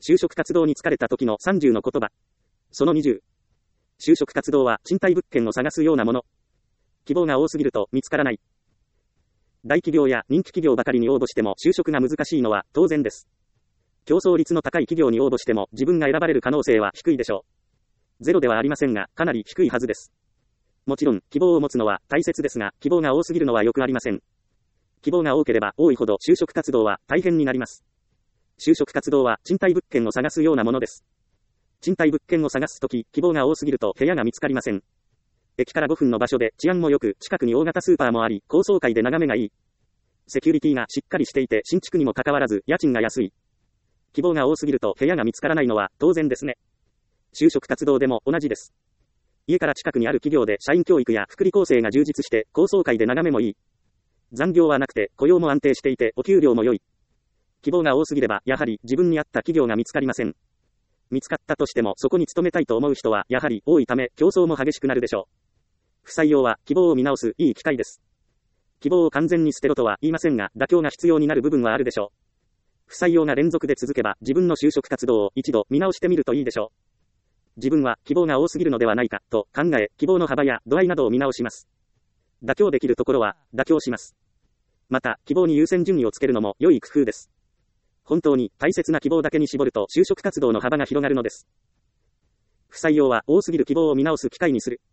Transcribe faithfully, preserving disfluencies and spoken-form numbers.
就職活動に疲れた時のさんじゅうの言葉。そのにじゅう。就職活動は賃貸物件を探すようなもの。希望が多すぎると見つからない。大企業や人気企業ばかりに応募しても就職が難しいのは当然です。競争率の高い企業に応募しても自分が選ばれる可能性は低いでしょう。ゼロではありませんが、かなり低いはずです。もちろん、希望を持つのは大切ですが、希望が多すぎるのはよくありません。希望が多ければ多いほど就職活動は大変になります。就職活動は賃貸物件を探すようなものです。賃貸物件を探すとき、希望が多すぎると部屋が見つかりません。駅からごふんの場所で治安も良く、近くに大型スーパーもあり、高層階で眺めがいい。セキュリティがしっかりしていて新築にもかかわらず家賃が安い。希望が多すぎると部屋が見つからないのは当然ですね。就職活動でも同じです。家から近くにある企業で社員教育や福利厚生が充実して高層階で眺めもいい。残業はなくて雇用も安定していてお給料も良い。希望が多すぎればやはり自分に合った企業が見つかりません。見つかったとしてもそこに勤めたいと思う人はやはり多いため競争も激しくなるでしょう。不採用は希望を見直すいい機会です。希望を完全に捨てろとは言いませんが妥協が必要になる部分はあるでしょう。不採用が連続で続けば自分の就職活動を一度見直してみるといいでしょう。自分は希望が多すぎるのではないかと考え、希望の幅や度合いなどを見直します。妥協できるところは妥協します。また、希望に優先順位をつけるのも良い工夫です。本当に大切な希望だけに絞ると就職活動の幅が広がるのです。不採用は多すぎる希望を見直す機会にする。